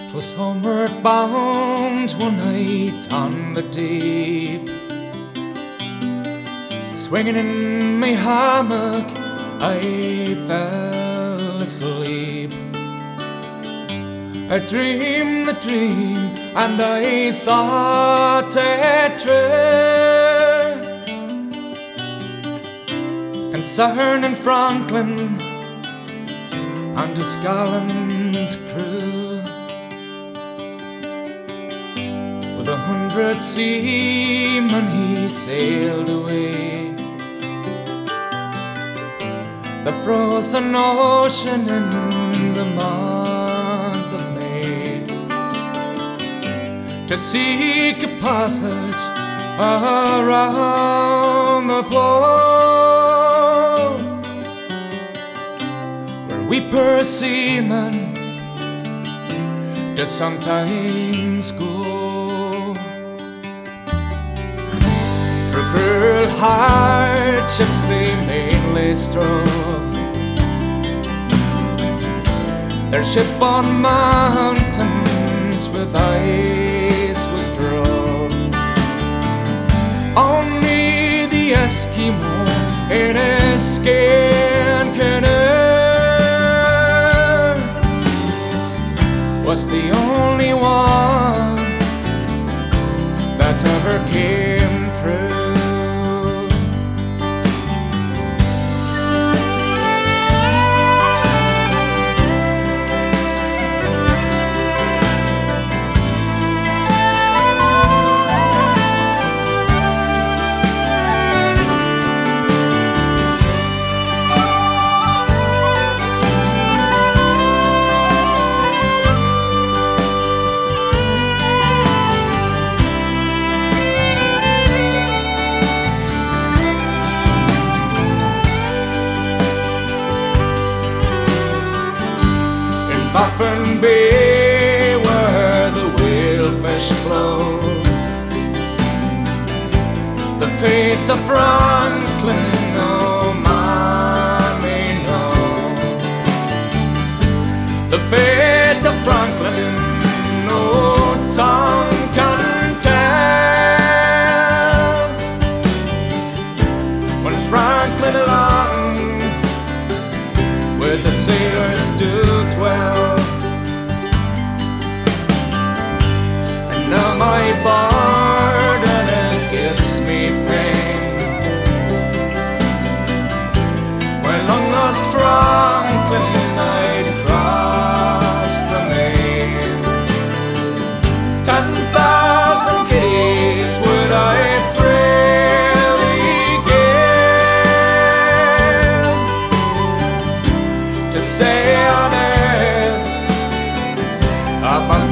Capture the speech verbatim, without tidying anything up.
'Twas homeward bound one night on the deep, swinging in my hammock, I fell asleep. I dreamed the dream, and I thought it true, concerning Franklin and his gallant crew. With a hundred seamen he sailed away, the frozen ocean in the month of May, to seek a passage around the pole, where we poor seamen do sometimes go. Through cruel hardships they mainly strove, their ship on mountains with ice was drove. Only the Eskimo in his skin canoe was the only one that ever came through. Baffin Bay, where the whalefish flow, the fate of Franklin no man may know. The fate of Franklin no tongue can tell. When Franklin along with the sailors do dwell, and now my burden it gives me pain. My long lost Franklin, I'd cross the main. Ten thousand guineas would I freely give to say on earth up on